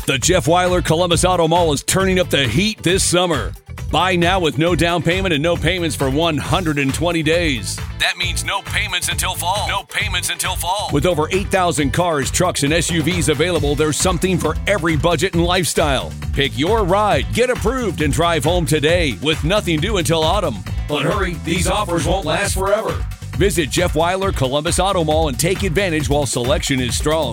The Jeff Weiler Columbus Auto Mall is turning up the heat this summer. Buy now with no down payment and no payments for 120 days. That means no payments until fall. No payments until fall. With over 8,000 cars, trucks, and SUVs available, there's something for every budget and lifestyle. Pick your ride, get approved, and drive home today with nothing due until autumn. But hurry, these offers won't last forever. Visit Jeff Weiler Columbus Auto Mall and take advantage while selection is strong.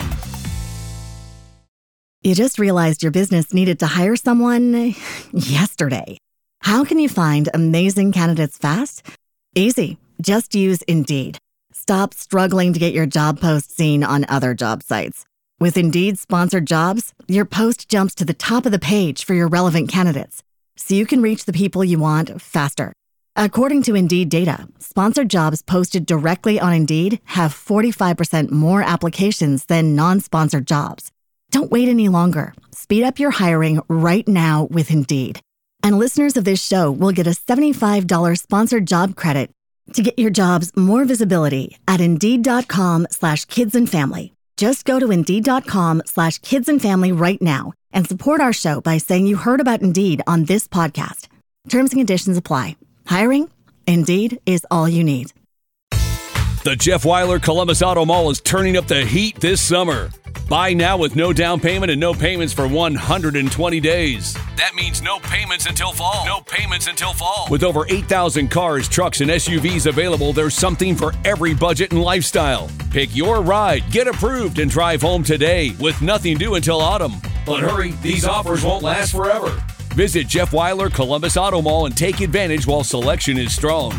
You just realized your business needed to hire someone yesterday. How can you find amazing candidates fast? Easy. Just use Indeed. Stop struggling to get your job post seen on other job sites. With Indeed sponsored jobs, your post jumps to the top of the page for your relevant candidates, so you can reach the people you want faster. According to Indeed data, sponsored jobs posted directly on Indeed have 45% more applications than non-sponsored jobs. Don't wait any longer. Speed up your hiring right now with Indeed. And listeners of this show will get a $75 sponsored job credit to get your jobs more visibility at Indeed.com/kidsandfamily. Just go to Indeed.com/kidsandfamily right now and support our show by saying you heard about Indeed on this podcast. Terms and conditions apply. Hiring? Indeed is all you need. The Jeff Weiler Columbus Auto Mall is turning up the heat this summer. Buy now with no down payment and no payments for 120 days. That means no payments until fall. No payments until fall. With over 8,000 cars, trucks, and SUVs available, there's something for every budget and lifestyle. Pick your ride, get approved, and drive home today with nothing due until autumn. But hurry, these offers won't last forever. Visit Jeff Weiler Columbus Auto Mall and take advantage while selection is strong.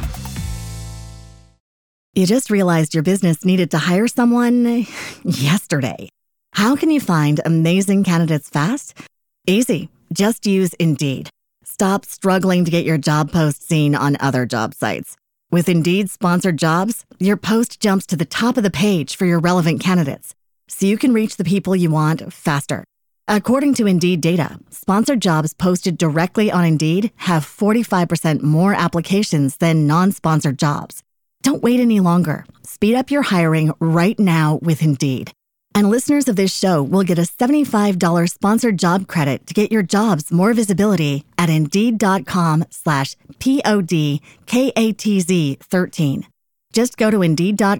You just realized your business needed to hire someone yesterday. How can you find amazing candidates fast? Easy. Just use Indeed. Stop struggling to get your job post seen on other job sites. With Indeed sponsored jobs, your post jumps to the top of the page for your relevant candidates, so you can reach the people you want faster. According to Indeed data, sponsored jobs posted directly on Indeed have 45% more applications than non-sponsored jobs. Don't wait any longer. Speed up your hiring right now with Indeed. And listeners of this show will get a $75 sponsored job credit to get your jobs more visibility at Indeed.com/PODKATZ13. Just go to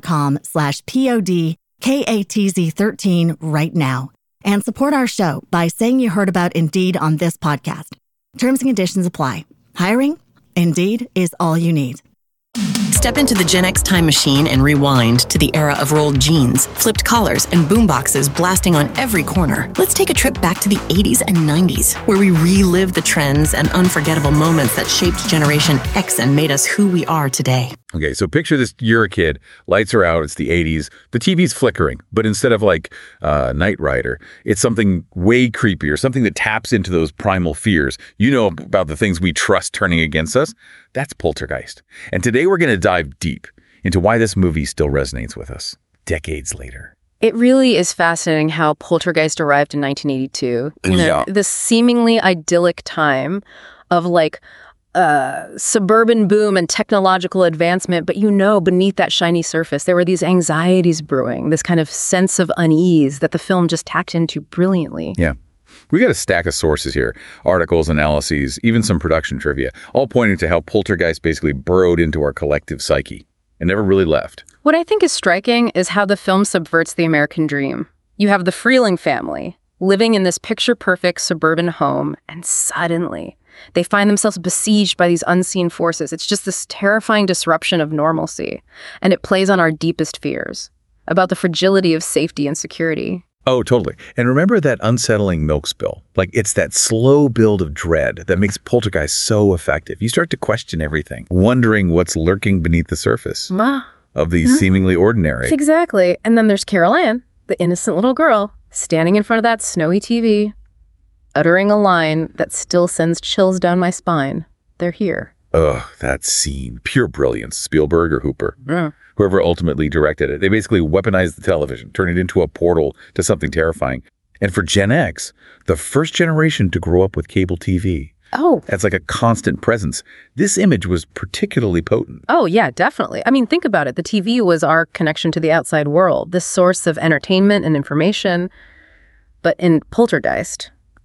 Indeed.com/PODKATZ13 right now and support our show by saying you heard about Indeed on this podcast. Terms and conditions apply. Hiring? Indeed is all you need. Step into the Gen X time machine and rewind to the era of rolled jeans, flipped collars, and boomboxes blasting on every corner. Let's take a trip back to the 80s and 90s, where we relive the trends and unforgettable moments that shaped Generation X and made us who we are today. Okay, so picture this, you're a kid, lights are out, it's the 80s, the TV's flickering, but instead of like Knight Rider, it's something way creepier, something that taps into those primal fears. You know about the things we trust turning against us? That's Poltergeist. And today we're going to dive deep into why this movie still resonates with us decades later. It really is fascinating how Poltergeist arrived in 1982. This seemingly idyllic time of like suburban boom and technological advancement, but beneath that shiny surface, there were these anxieties brewing, this kind of sense of unease that the film just tacked into brilliantly. Yeah. We got a stack of sources here, articles, analyses, even some production trivia, all pointing to how Poltergeist basically burrowed into our collective psyche and never really left. What I think is striking is how the film subverts the American dream. You have the Freeling family living in this picture-perfect suburban home, and suddenly they find themselves besieged by these unseen forces. It's just this terrifying disruption of normalcy, and it plays on our deepest fears about the fragility of safety and security. Oh, totally. And remember that unsettling milk spill? Like, it's that slow build of dread that makes Poltergeist so effective. You start to question everything, wondering what's lurking beneath the surface of the seemingly ordinary. Exactly. And then there's Carol Ann, the innocent little girl, standing in front of that snowy TV, uttering a line that still sends chills down my spine. They're here. Ugh, that scene. Pure brilliance. Spielberg or Hooper. Yeah. Whoever ultimately directed it. They basically weaponized the television, turned it into a portal to something terrifying. And for Gen X, the first generation to grow up with cable TV. Oh. That's like a constant presence. This image was particularly potent. Oh, yeah, definitely. I mean, think about it. The TV was our connection to the outside world, this source of entertainment and information. But in Poltergeist,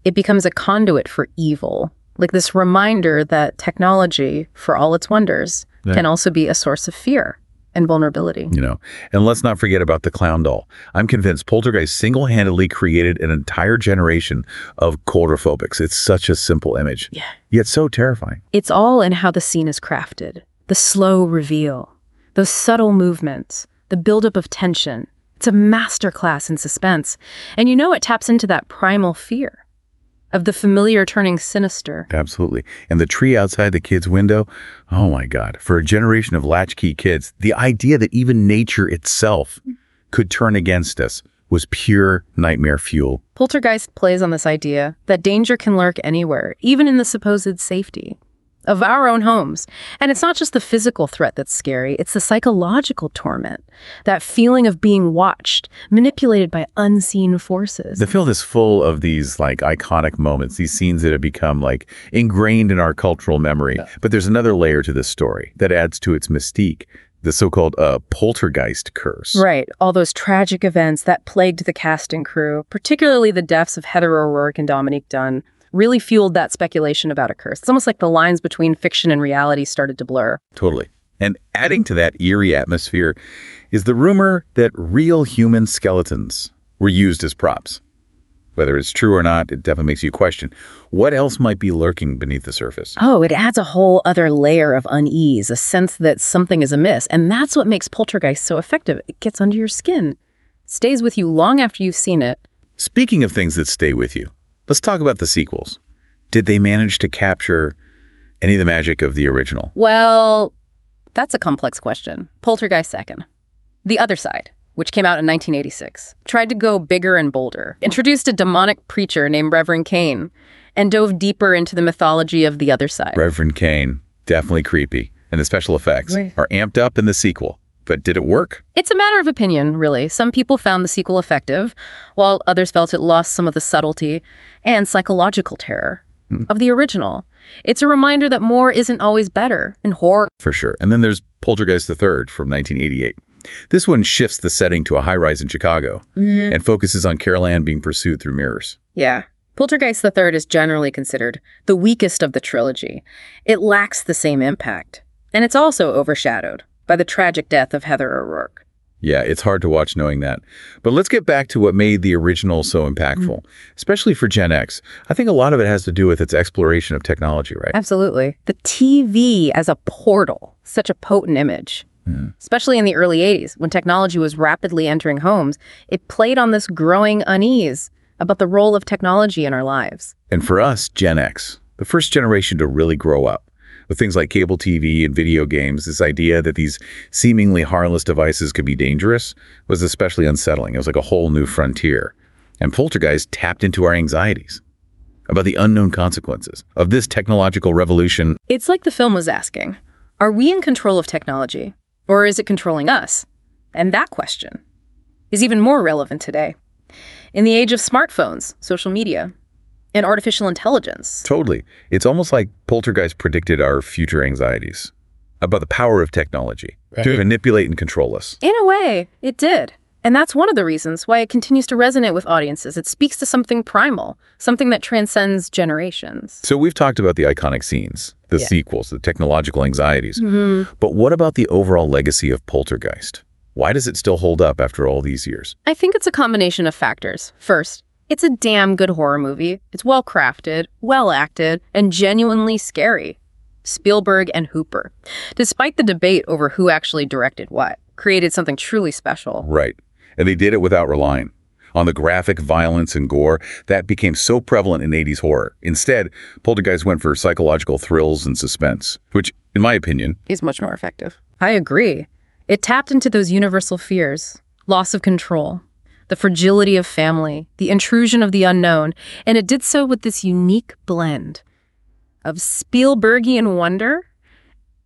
It becomes a conduit for evil, like this reminder that technology, for all its wonders, can also be a source of fear and vulnerability. And let's not forget about the clown doll. I'm convinced Poltergeist single-handedly created an entire generation of claustrophobics. It's such a simple image, yet so terrifying. It's all in how the scene is crafted. The slow reveal, those subtle movements, the buildup of tension. It's a masterclass in suspense. And it taps into that primal fear of the familiar turning sinister. Absolutely. And the tree outside the kid's window, oh my God. For a generation of latchkey kids, the idea that even nature itself could turn against us was pure nightmare fuel. Poltergeist plays on this idea that danger can lurk anywhere, even in the supposed safety of our own homes. And it's not just the physical threat that's scary, it's the psychological torment, that feeling of being watched, manipulated by unseen forces. The film is full of these iconic moments, these scenes that have become ingrained in our cultural memory. Yeah. But there's another layer to this story that adds to its mystique, the so-called poltergeist curse. Right, all those tragic events that plagued the cast and crew, particularly the deaths of Heather O'Rourke and Dominique Dunne, really fueled that speculation about a curse. It's almost like the lines between fiction and reality started to blur. Totally. And adding to that eerie atmosphere is the rumor that real human skeletons were used as props. Whether it's true or not, it definitely makes you question what else might be lurking beneath the surface. Oh, it adds a whole other layer of unease, a sense that something is amiss. And that's what makes Poltergeist so effective. It gets under your skin, stays with you long after you've seen it. Speaking of things that stay with you, let's talk about the sequels. Did they manage to capture any of the magic of the original? Well, that's a complex question. Poltergeist second. The Other Side, which came out in 1986, tried to go bigger and bolder, introduced a demonic preacher named Reverend Cain, and dove deeper into the mythology of the other side. Reverend Cain, definitely creepy. And the special effects are amped up in the sequel. But did it work? It's a matter of opinion, really. Some people found the sequel effective, while others felt it lost some of the subtlety and psychological terror of the original. It's a reminder that more isn't always better in horror. For sure. And then there's Poltergeist III from 1988. This one shifts the setting to a high-rise in Chicago and focuses on Carol Ann being pursued through mirrors. Yeah. Poltergeist III is generally considered the weakest of the trilogy. It lacks the same impact. And it's also overshadowed by the tragic death of Heather O'Rourke. Yeah, it's hard to watch knowing that. But let's get back to what made the original so impactful, especially for Gen X. I think a lot of it has to do with its exploration of technology, right? Absolutely. The TV as a portal, such a potent image. Especially in the early 80s, when technology was rapidly entering homes, it played on this growing unease about the role of technology in our lives. And for us, Gen X, the first generation to really grow up, with things like cable TV and video games, this idea that these seemingly harmless devices could be dangerous was especially unsettling. It was like a whole new frontier. And Poltergeist tapped into our anxieties about the unknown consequences of this technological revolution. It's like the film was asking, are we in control of technology, or is it controlling us? And that question is even more relevant today. In the age of smartphones, social media, and artificial intelligence. Totally. It's almost like Poltergeist predicted our future anxieties about the power of technology to manipulate and control us. In a way, it did. And that's one of the reasons why it continues to resonate with audiences. It speaks to something primal, something that transcends generations. So we've talked about the iconic scenes, the sequels, the technological anxieties. But what about the overall legacy of Poltergeist? Why does it still hold up after all these years? I think it's a combination of factors. First, it's a damn good horror movie. It's well crafted, well acted, and genuinely scary. Spielberg and Hooper, despite the debate over who actually directed what, created something truly special. Right. And they did it without relying on the graphic violence and gore that became so prevalent in 80s horror. Instead, Poltergeist went for psychological thrills and suspense, which, in my opinion, is much more effective. I agree. It tapped into those universal fears, loss of control, the fragility of family, the intrusion of the unknown, and it did so with this unique blend of Spielbergian wonder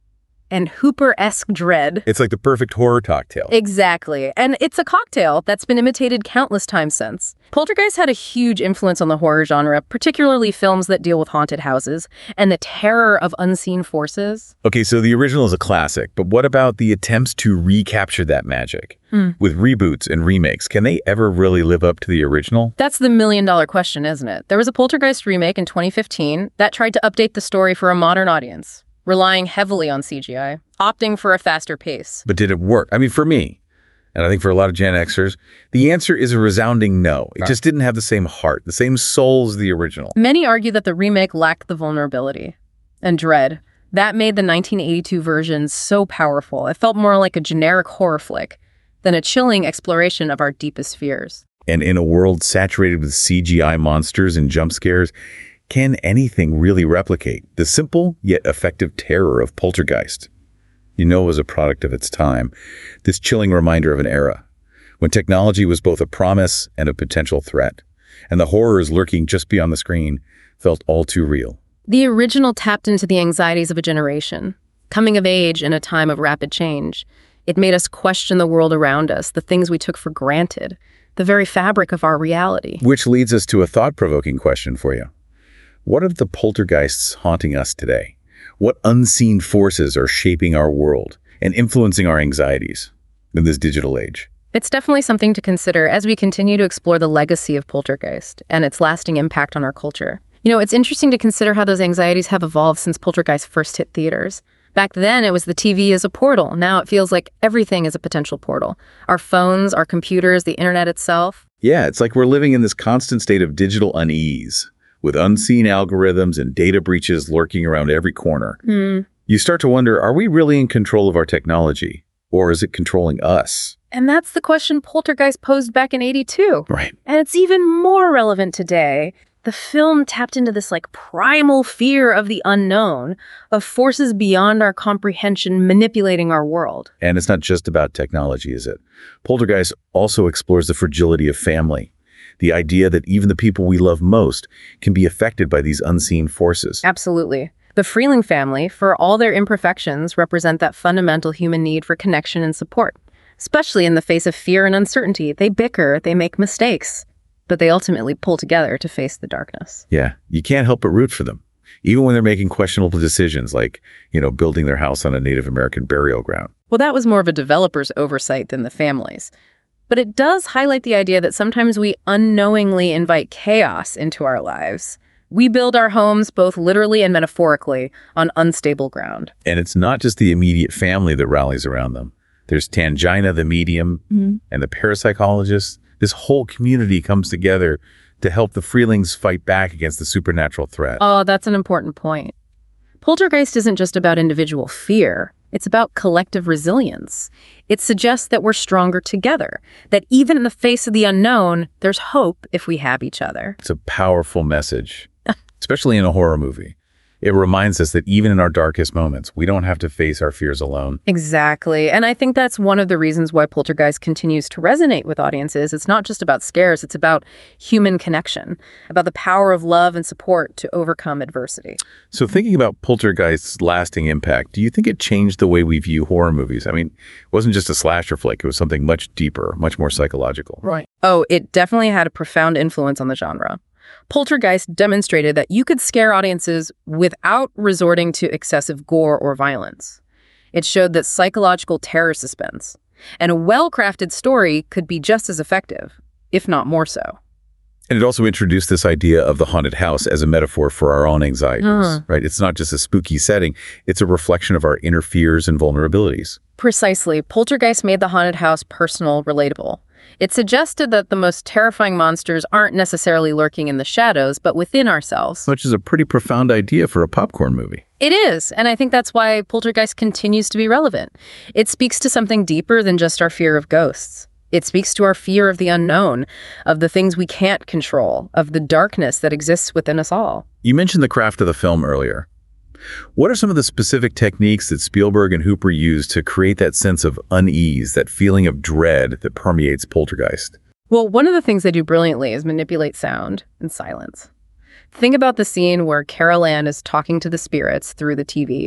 and Hooper-esque dread. It's like the perfect horror cocktail. Exactly. And it's a cocktail that's been imitated countless times since. Poltergeist had a huge influence on the horror genre, particularly films that deal with haunted houses and the terror of unseen forces. Okay, so the original is a classic, but what about the attempts to recapture that magic? With reboots and remakes, can they ever really live up to the original? That's the million-dollar question, isn't it? There was a Poltergeist remake in 2015 that tried to update the story for a modern audience, relying heavily on CGI, opting for a faster pace. But did it work? I mean, for me, and I think for a lot of Gen Xers, the answer is a resounding no. It just didn't have the same heart, the same soul as the original. Many argue that the remake lacked the vulnerability and dread. That made the 1982 version so powerful. It felt more like a generic horror flick than a chilling exploration of our deepest fears. And in a world saturated with CGI monsters and jump scares, can anything really replicate the simple yet effective terror of Poltergeist? You know, it was a product of its time, this chilling reminder of an era when technology was both a promise and a potential threat, and the horrors lurking just beyond the screen felt all too real. The original tapped into the anxieties of a generation, coming of age in a time of rapid change. It made us question the world around us, the things we took for granted, the very fabric of our reality. Which leads us to a thought-provoking question for you. What of the poltergeists haunting us today? What unseen forces are shaping our world and influencing our anxieties in this digital age? It's definitely something to consider as we continue to explore the legacy of Poltergeist and its lasting impact on our culture. You know, it's interesting to consider how those anxieties have evolved since Poltergeist first hit theaters. Back then, it was the TV as a portal. Now it feels like everything is a potential portal. Our phones, our computers, the internet itself. Yeah, it's like we're living in this constant state of digital unease, with unseen algorithms and data breaches lurking around every corner. You start to wonder, are we really in control of our technology, or is it controlling us? And that's the question Poltergeist posed back in '82. Right. And it's even more relevant today. The film tapped into this primal fear of the unknown, of forces beyond our comprehension manipulating our world. And it's not just about technology, is it? Poltergeist also explores the fragility of family, the idea that even the people we love most can be affected by these unseen forces. Absolutely. The Freeling family, for all their imperfections, represent that fundamental human need for connection and support. Especially in the face of fear and uncertainty, they bicker, they make mistakes, but they ultimately pull together to face the darkness. Yeah, you can't help but root for them, even when they're making questionable decisions like, building their house on a Native American burial ground. Well, that was more of a developer's oversight than the family's. But it does highlight the idea that sometimes we unknowingly invite chaos into our lives. We build our homes, both literally and metaphorically, on unstable ground. And it's not just the immediate family that rallies around them. There's Tangina, the medium, and the parapsychologist. This whole community comes together to help the Freelings fight back against the supernatural threat. Oh, that's an important point. Poltergeist isn't just about individual fear. It's about collective resilience. It suggests that we're stronger together, that even in the face of the unknown, there's hope if we have each other. It's a powerful message, especially in a horror movie. It reminds us that even in our darkest moments, we don't have to face our fears alone. Exactly. And I think that's one of the reasons why Poltergeist continues to resonate with audiences. It's not just about scares, it's about human connection, about the power of love and support to overcome adversity. So thinking about Poltergeist's lasting impact, do you think it changed the way we view horror movies? I mean, it wasn't just a slasher flick, it was something much deeper, much more psychological. Right. Oh, it definitely had a profound influence on the genre. Poltergeist demonstrated that you could scare audiences without resorting to excessive gore or violence. It showed that psychological terror suspense and a well-crafted story could be just as effective, if not more so. And it also introduced this idea of the haunted house as a metaphor for our own anxieties, right? It's not just a spooky setting, it's a reflection of our inner fears and vulnerabilities. Precisely. Poltergeist made the haunted house personal, relatable. It suggested that the most terrifying monsters aren't necessarily lurking in the shadows, but within ourselves. Which is a pretty profound idea for a popcorn movie. It is, and I think that's why Poltergeist continues to be relevant. It speaks to something deeper than just our fear of ghosts. It speaks to our fear of the unknown, of the things we can't control, of the darkness that exists within us all. You mentioned the craft of the film earlier. What are some of the specific techniques that Spielberg and Hooper used to create that sense of unease, that feeling of dread that permeates Poltergeist? Well, one of the things they do brilliantly is manipulate sound and silence. Think about the scene where Carol Ann is talking to the spirits through the TV.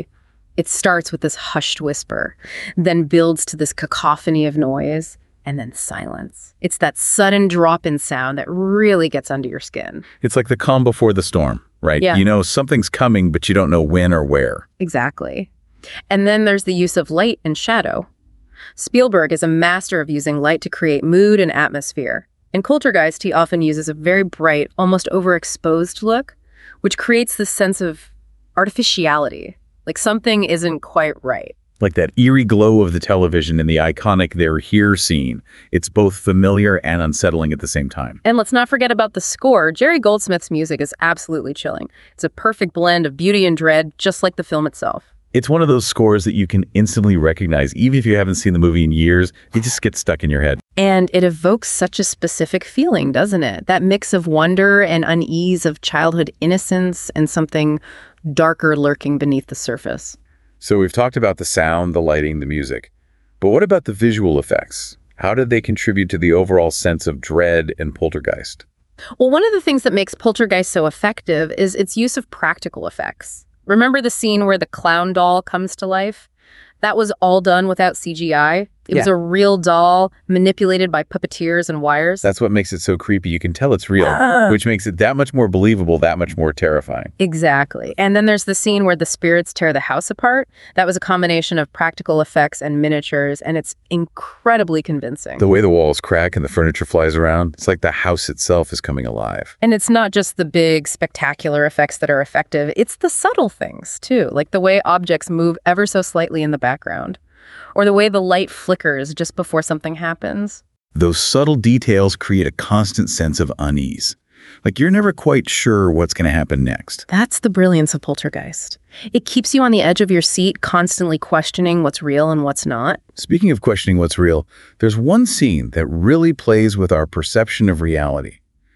It starts with this hushed whisper, then builds to this cacophony of noise, and then silence. It's that sudden drop in sound that really gets under your skin. It's like the calm before the storm, right? Yeah. You know something's coming, but you don't know when or where. Exactly. And then there's the use of light and shadow. Spielberg is a master of using light to create mood and atmosphere. In Poltergeist, he often uses a very bright, almost overexposed look, which creates this sense of artificiality, like something isn't quite right. Like that eerie glow of the television in the iconic "They're Here" scene. It's both familiar and unsettling at the same time. And let's not forget about the score. Jerry Goldsmith's music is absolutely chilling. It's a perfect blend of beauty and dread, just like the film itself. It's one of those scores that you can instantly recognize, even if you haven't seen the movie in years. It just gets stuck in your head. And it evokes such a specific feeling, doesn't it? That mix of wonder and unease of childhood innocence and something darker lurking beneath the surface. So we've talked about the sound, the lighting, the music. But what about the visual effects? How did they contribute to the overall sense of dread in Poltergeist? Well, one of the things that makes Poltergeist so effective is its use of practical effects. Remember the scene where the clown doll comes to life? That was all done without CGI. It was a real doll manipulated by puppeteers and wires. That's what makes it so creepy. You can tell it's real, which makes it that much more believable, that much more terrifying. Exactly. And then there's the scene where the spirits tear the house apart. That was a combination of practical effects and miniatures, and it's incredibly convincing. The way the walls crack and the furniture flies around, it's like the house itself is coming alive. And it's not just the big, spectacular effects that are effective. It's the subtle things, too, like the way objects move ever so slightly in the background, or the way the light flickers just before something happens. Those subtle details create a constant sense of unease. Like you're never quite sure what's going to happen next. That's the brilliance of Poltergeist. It keeps you on the edge of your seat, constantly questioning what's real and what's not. Speaking of questioning what's real, there's one scene that really plays with our perception of reality.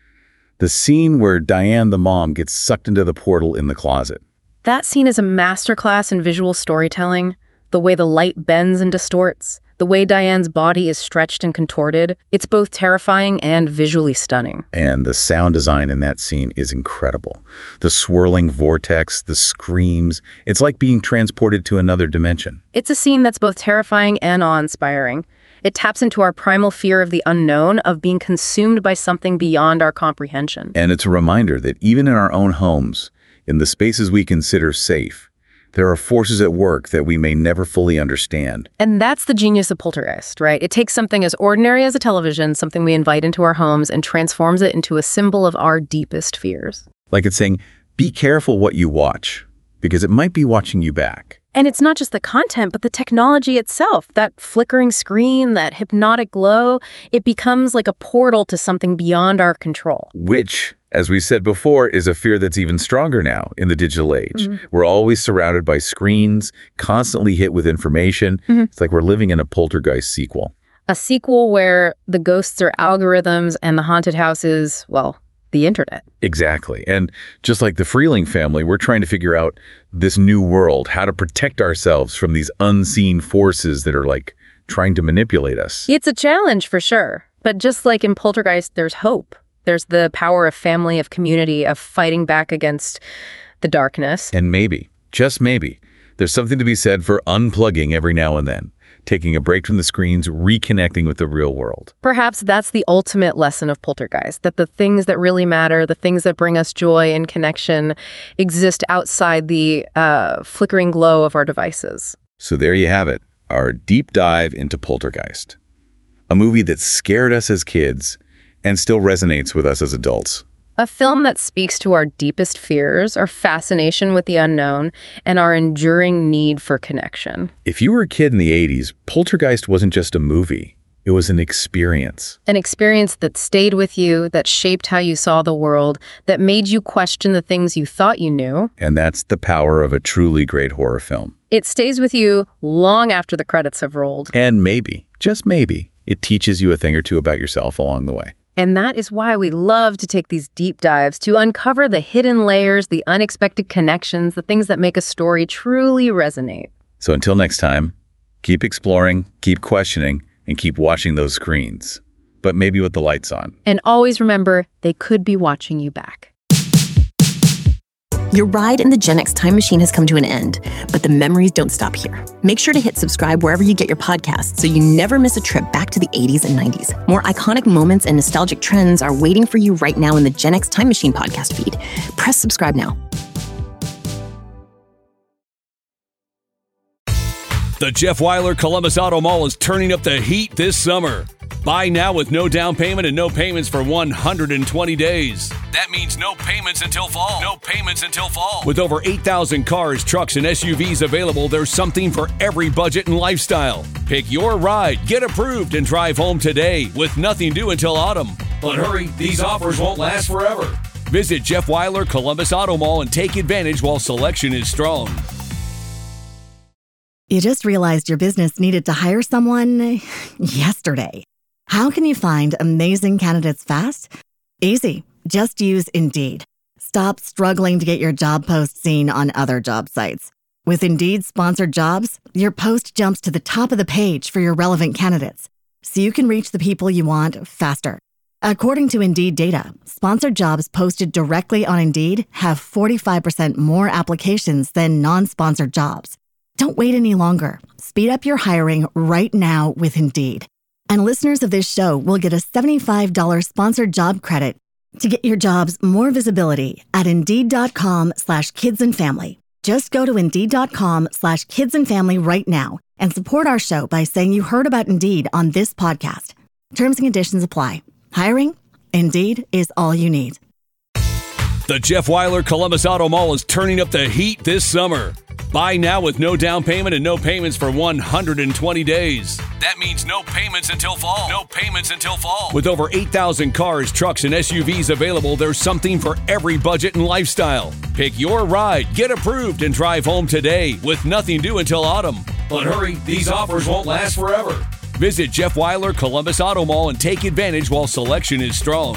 The scene where Diane, the mom, gets sucked into the portal in the closet. That scene is a masterclass in visual storytelling. The way the light bends and distorts, the way Diane's body is stretched and contorted, it's both terrifying and visually stunning. And the sound design in that scene is incredible. The swirling vortex, the screams, it's like being transported to another dimension. It's a scene that's both terrifying and awe-inspiring. It taps into our primal fear of the unknown, of being consumed by something beyond our comprehension. And it's a reminder that even in our own homes, in the spaces we consider safe, there are forces at work that we may never fully understand. And that's the genius of Poltergeist, right? It takes something as ordinary as a television, something we invite into our homes, and transforms it into a symbol of our deepest fears. Like it's saying, be careful what you watch, because it might be watching you back. And it's not just the content, but the technology itself. That flickering screen, that hypnotic glow, it becomes like a portal to something beyond our control. Which, as we said before, is a fear that's even stronger now in the digital age. We're always surrounded by screens, constantly hit with information. It's like we're living in a Poltergeist sequel. A sequel where the ghosts are algorithms and the haunted house is, well, the internet. Exactly. And just like the Freeling family, we're trying to figure out this new world, how to protect ourselves from these unseen forces that are like trying to manipulate us. It's a challenge for sure. But just like in Poltergeist, there's hope. There's the power of family, of community, of fighting back against the darkness. And maybe, just maybe, there's something to be said for unplugging every now and then, taking a break from the screens, reconnecting with the real world. Perhaps that's the ultimate lesson of Poltergeist, that the things that really matter, the things that bring us joy and connection, exist outside the flickering glow of our devices. So there you have it, our deep dive into Poltergeist. A movie that scared us as kids and still resonates with us as adults. A film that speaks to our deepest fears, our fascination with the unknown, and our enduring need for connection. If you were a kid in the 80s, Poltergeist wasn't just a movie. It was an experience. An experience that stayed with you, that shaped how you saw the world, that made you question the things you thought you knew. And that's the power of a truly great horror film. It stays with you long after the credits have rolled. And maybe, just maybe, it teaches you a thing or two about yourself along the way. And that is why we love to take these deep dives to uncover the hidden layers, the unexpected connections, the things that make a story truly resonate. So until next time, keep exploring, keep questioning, and keep watching those screens, but maybe with the lights on. And always remember, they could be watching you back. Your ride in the Gen X time machine has come to an end, but the memories don't stop here. Make sure to hit subscribe wherever you get your podcasts so you never miss a trip back to the 80s and 90s. More iconic moments and nostalgic trends are waiting for you right now in the Gen X Time Machine podcast feed. Press subscribe now. The Jeff Wyler Columbus Auto Mall is turning up the heat this summer. Buy now with no down payment and no payments for 120 days. That means no payments until fall. No payments until fall. With over 8,000 cars, trucks, and SUVs available, there's something for every budget and lifestyle. Pick your ride, get approved, and drive home today with nothing due until autumn. But hurry, these offers won't last forever. Visit Jeff Wyler Columbus Auto Mall and take advantage while selection is strong. You just realized your business needed to hire someone yesterday. How can you find amazing candidates fast? Easy. Just use Indeed. Stop struggling to get your job post seen on other job sites. With Indeed sponsored jobs, your post jumps to the top of the page for your relevant candidates, so you can reach the people you want faster. According to Indeed data, sponsored jobs posted directly on Indeed have 45% more applications than non-sponsored jobs. Don't wait any longer. Speed up your hiring right now with Indeed. And listeners of this show will get a $75 sponsored job credit to get your jobs more visibility at Indeed.com/kidsandfamily. Just go to Indeed.com/kidsandfamily right now and support our show by saying you heard about Indeed on this podcast. Terms and conditions apply. Hiring? Indeed is all you need. The Jeff Wyler Columbus Auto Mall is turning up the heat this summer. Buy now with no down payment and no payments for 120 days. That means no payments until fall. No payments until fall. With over 8,000 cars, trucks, and SUVs available, there's something for every budget and lifestyle. Pick your ride, get approved, and drive home today with nothing due until autumn. But hurry, these offers won't last forever. Visit Jeff Wyler Columbus Auto Mall and take advantage while selection is strong.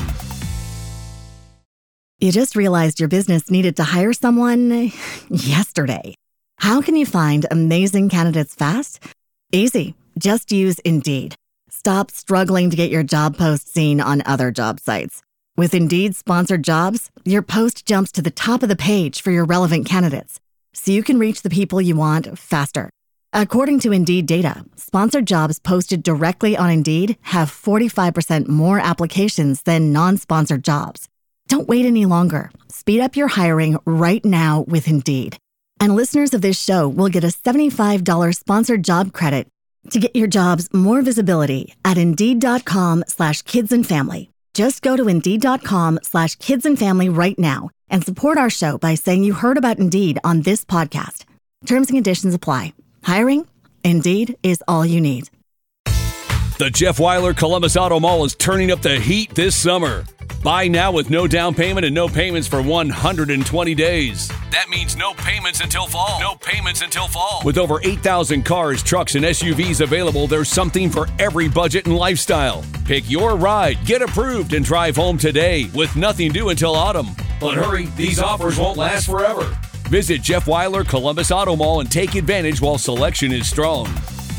You just realized your business needed to hire someone yesterday. How can you find amazing candidates fast? Easy. Just use Indeed. Stop struggling to get your job post seen on other job sites. With Indeed sponsored jobs, your post jumps to the top of the page for your relevant candidates, so you can reach the people you want faster. According to Indeed data, sponsored jobs posted directly on Indeed have 45% more applications than non-sponsored jobs. Don't wait any longer. Speed up your hiring right now with Indeed. And listeners of this show will get a $75 sponsored job credit to get your jobs more visibility at Indeed.com/kidsandfamily. Just go to Indeed.com/kidsandfamily right now and support our show by saying you heard about Indeed on this podcast. Terms and conditions apply. Hiring? Indeed is all you need. The Jeff Wyler Columbus Auto Mall is turning up the heat this summer. Buy now with no down payment and no payments for 120 days. That means no payments until fall. No payments until fall. With over 8,000 cars, trucks, and SUVs available, there's something for every budget and lifestyle. Pick your ride, get approved, and drive home today with nothing due until autumn. But hurry, these offers won't last forever. Visit Jeff Wyler Columbus Auto Mall and take advantage while selection is strong.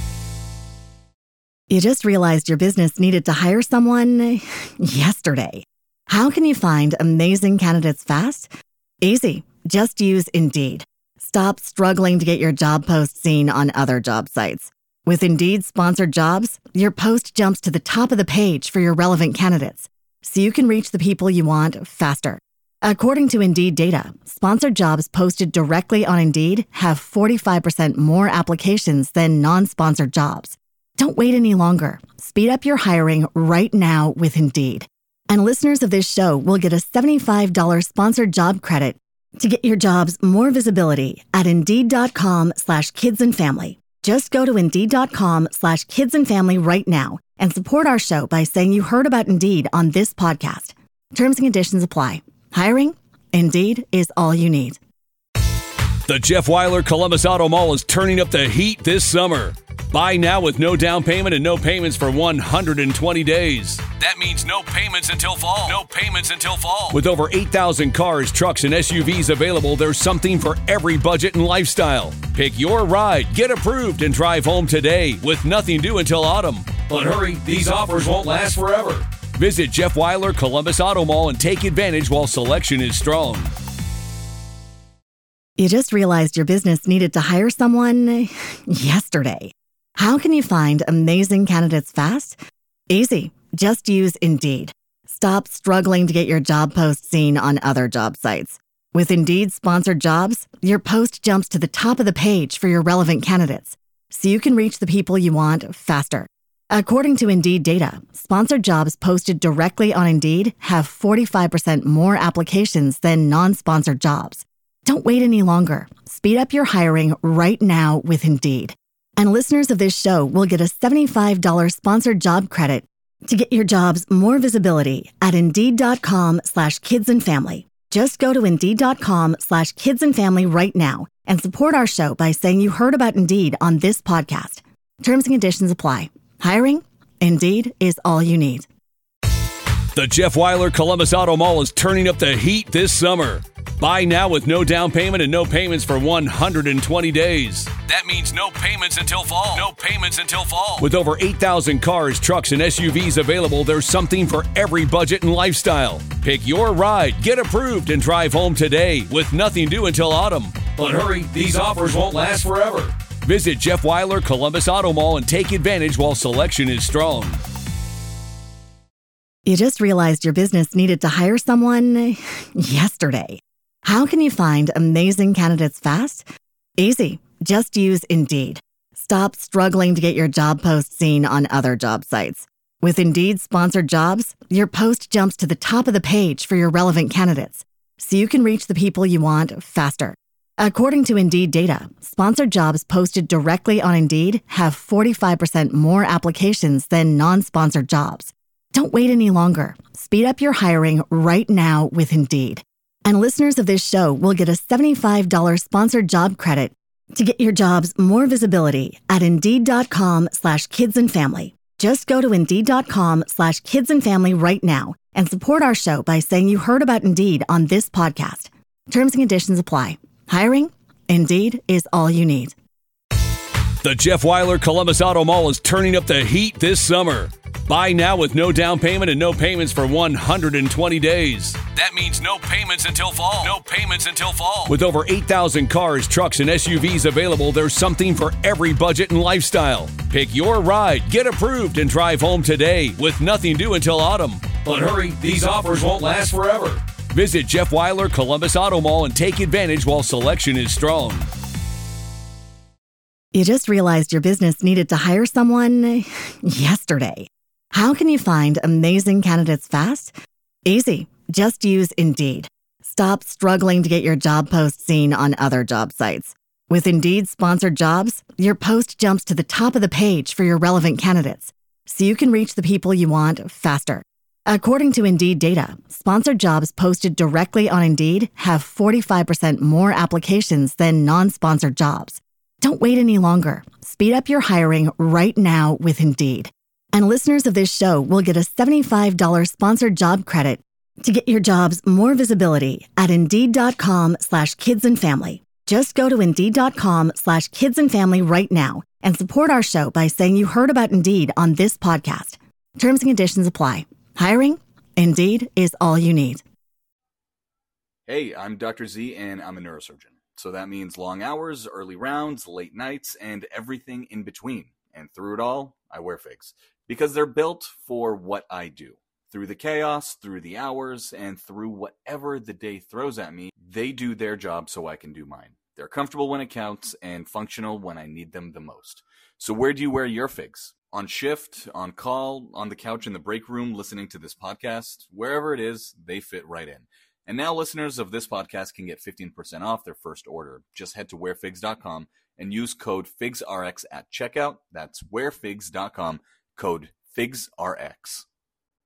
You just realized your business needed to hire someone yesterday. How can you find amazing candidates fast? Easy. Just use Indeed. Stop struggling to get your job post seen on other job sites. With Indeed sponsored jobs, your post jumps to the top of the page for your relevant candidates, so you can reach the people you want faster. According to Indeed data, sponsored jobs posted directly on Indeed have 45% more applications than non-sponsored jobs. Don't wait any longer. Speed up your hiring right now with Indeed. And listeners of this show will get a $75 sponsored job credit to get your jobs more visibility at Indeed.com/kidsandfamily. Just go to Indeed.com/kidsandfamily right now and support our show by saying you heard about Indeed on this podcast. Terms and conditions apply. Hiring? Indeed is all you need. The Jeff Wyler Columbus Auto Mall is turning up the heat this summer. Buy now with no down payment and no payments for 120 days. That means no payments until fall. No payments until fall. With over 8,000 cars, trucks, and SUVs available, there's something for every budget and lifestyle. Pick your ride, get approved, and drive home today with nothing due until autumn. But hurry, these offers won't last forever. Visit Jeff Wyler Columbus Auto Mall and take advantage while selection is strong. You just realized your business needed to hire someone yesterday. How can you find amazing candidates fast? Easy. Just use Indeed. Stop struggling to get your job post seen on other job sites. With Indeed sponsored jobs, your post jumps to the top of the page for your relevant candidates, so you can reach the people you want faster. According to Indeed data, sponsored jobs posted directly on Indeed have 45% more applications than non-sponsored jobs. Don't wait any longer. Speed up your hiring right now with Indeed. And listeners of this show will get a $75 sponsored job credit to get your jobs more visibility at Indeed.com/kidsandfamily. Just go to Indeed.com/kidsandfamily right now and support our show by saying you heard about Indeed on this podcast. Terms and conditions apply. Hiring? Indeed is all you need. The Jeff Weiler Columbus Auto Mall is turning up the heat this summer. Buy now with no down payment and no payments for 120 days. That means no payments until fall. No payments until fall. With over 8,000 cars, trucks, and SUVs available, there's something for every budget and lifestyle. Pick your ride, get approved, and drive home today with nothing due until autumn. But hurry, these offers won't last forever. Visit Jeff Weiler Columbus Auto Mall and take advantage while selection is strong. You just realized your business needed to hire someone yesterday. How can you find amazing candidates fast? Easy. Just use Indeed. Stop struggling to get your job post seen on other job sites. With Indeed sponsored jobs, your post jumps to the top of the page for your relevant candidates, so you can reach the people you want faster. According to Indeed data, sponsored jobs posted directly on Indeed have 45% more applications than non-sponsored jobs. Don't wait any longer. Speed up your hiring right now with Indeed. And listeners of this show will get a $75 sponsored job credit to get your jobs more visibility at Indeed.com/kidsandfamily. Just go to Indeed.com/kidsandfamily right now and support our show by saying you heard about Indeed on this podcast. Terms and conditions apply. Hiring? Indeed is all you need. The Jeff Weiler Columbus Auto Mall is turning up the heat this summer. Buy now with no down payment and no payments for 120 days. That means no payments until fall. No payments until fall. With over 8,000 cars, trucks, and SUVs available, there's something for every budget and lifestyle. Pick your ride, get approved, and drive home today with nothing due until autumn. But hurry, these offers won't last forever. Visit Jeff Weiler Columbus Auto Mall and take advantage while selection is strong. You just realized your business needed to hire someone yesterday. How can you find amazing candidates fast? Easy. Just use Indeed. Stop struggling to get your job post seen on other job sites. With Indeed sponsored jobs, your post jumps to the top of the page for your relevant candidates, so you can reach the people you want faster. According to Indeed data, sponsored jobs posted directly on Indeed have 45% more applications than non-sponsored jobs. Don't wait any longer. Speed up your hiring right now with Indeed. And listeners of this show will get a $75 sponsored job credit to get your jobs more visibility at Indeed.com/kidsandfamily. Just go to Indeed.com/kidsandfamily right now and support our show by saying you heard about Indeed on this podcast. Terms and conditions apply. Hiring? Indeed is all you need. Hey, I'm Dr. Z and I'm a neurosurgeon. So that means long hours, early rounds, late nights, and everything in between. And through it all, I wear figs. Because they're built for what I do. Through the chaos, through the hours, and through whatever the day throws at me, they do their job so I can do mine. They're comfortable when it counts and functional when I need them the most. So where do you wear your figs? On shift, on call, on the couch in the break room, listening to this podcast? Wherever it is, they fit right in. And now listeners of this podcast can get 15% off their first order. Just head to wearfigs.com and use code FIGSRX at checkout. That's wearfigs.com, code FIGSRX.